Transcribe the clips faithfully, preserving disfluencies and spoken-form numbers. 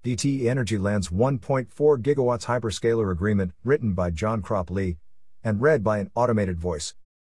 D T E Energy lands one point four gigawatts hyperscaler agreement, written by John Crop Lee and read by an automated voice.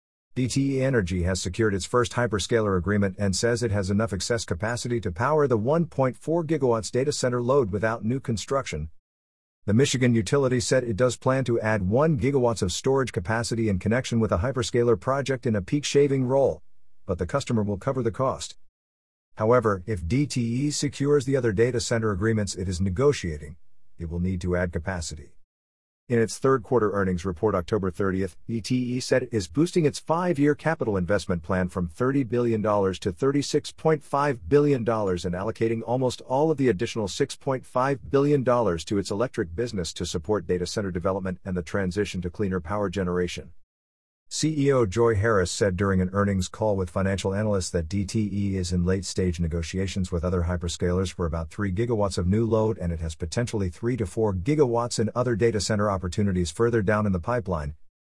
D T E Energy has secured its first hyperscaler agreement and says it has enough excess capacity to power the one point four gigawatts data center load without new construction. The Michigan utility said it does plan to add one gigawatts of storage capacity in connection with a hyperscaler project in a peak shaving role, but the customer will cover the cost. However, if D T E secures the other data center agreements it is negotiating, it will need to add capacity. In its third quarter earnings report October thirtieth, D T E said it is boosting its five-year capital investment plan from thirty billion dollars to thirty-six point five billion dollars and allocating almost all of the additional six point five billion dollars to its electric business to support data center development and the transition to cleaner power generation. C E O Joy Harris said during an earnings call with financial analysts that D T E is in late-stage negotiations with other hyperscalers for about three gigawatts of new load and it has potentially three to four gigawatts in other data center opportunities further down in the pipeline.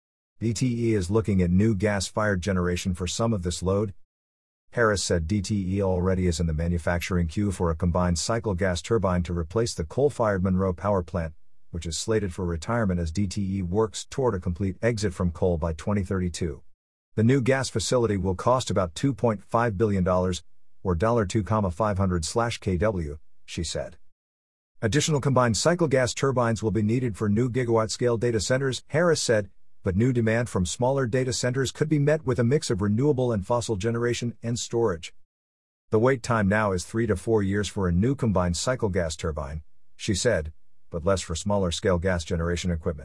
D T E is looking at new gas-fired generation for some of this load. Harris said D T E already is in the manufacturing queue for a combined cycle gas turbine to replace the coal-fired Monroe Power Plant, which is slated for retirement as D T E works toward a complete exit from coal by twenty thirty-two. The new gas facility will cost about two point five billion dollars, or two thousand five hundred K W, she said. Additional combined cycle gas turbines will be needed for new gigawatt-scale data centers, Harris said, but new demand from smaller data centers could be met with a mix of renewable and fossil generation and storage. The wait time now is three to four years for a new combined cycle gas turbine, she said, but less for smaller-scale gas generation equipment.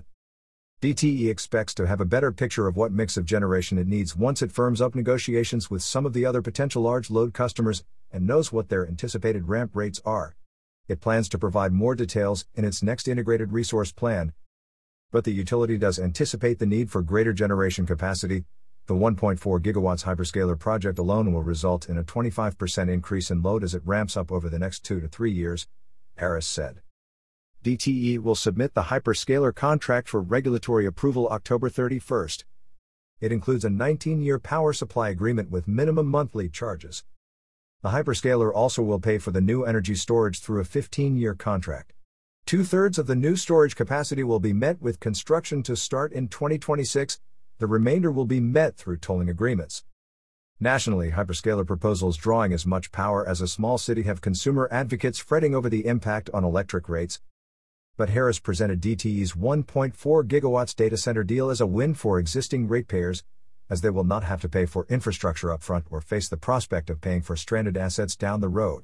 D T E expects to have a better picture of what mix of generation it needs once it firms up negotiations with some of the other potential large-load customers and knows what their anticipated ramp rates are. It plans to provide more details in its next integrated resource plan, but the utility does anticipate the need for greater generation capacity. The one point four gigawatts hyperscaler project alone will result in a twenty-five percent increase in load as it ramps up over the next two to three years, Harris said. D T E will submit the hyperscaler contract for regulatory approval October thirty-first. It includes a nineteen-year power supply agreement with minimum monthly charges. The hyperscaler also will pay for the new energy storage through a fifteen-year contract. Two-thirds of the new storage capacity will be met with construction to start in twenty twenty-six, the remainder will be met through tolling agreements. Nationally, hyperscaler proposals drawing as much power as a small city have consumer advocates fretting over the impact on electric rates. But Harris presented D T E's one point four gigawatts data center deal as a win for existing ratepayers, as they will not have to pay for infrastructure upfront or face the prospect of paying for stranded assets down the road.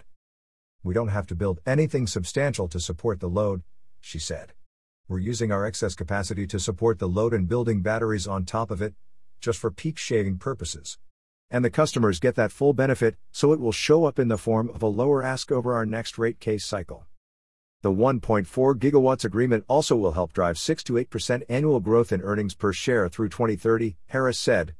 We don't have to build anything substantial to support the load, she said. We're using our excess capacity to support the load and building batteries on top of it, just for peak shaving purposes. And the customers get that full benefit, so it will show up in the form of a lower ask over our next rate case cycle. The one point four gigawatts agreement also will help drive six to eight percent annual growth in earnings per share through twenty thirty, Harris said.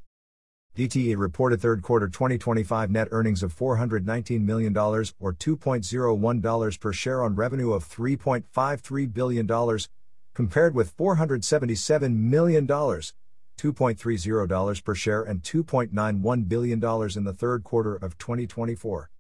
D T E reported third quarter twenty twenty-five net earnings of four hundred nineteen million dollars or two point zero one dollars per share on revenue of three point five three billion dollars, compared with four hundred seventy-seven million dollars, two point three zero dollars per share and two point nine one billion dollars in the third quarter of twenty twenty-four.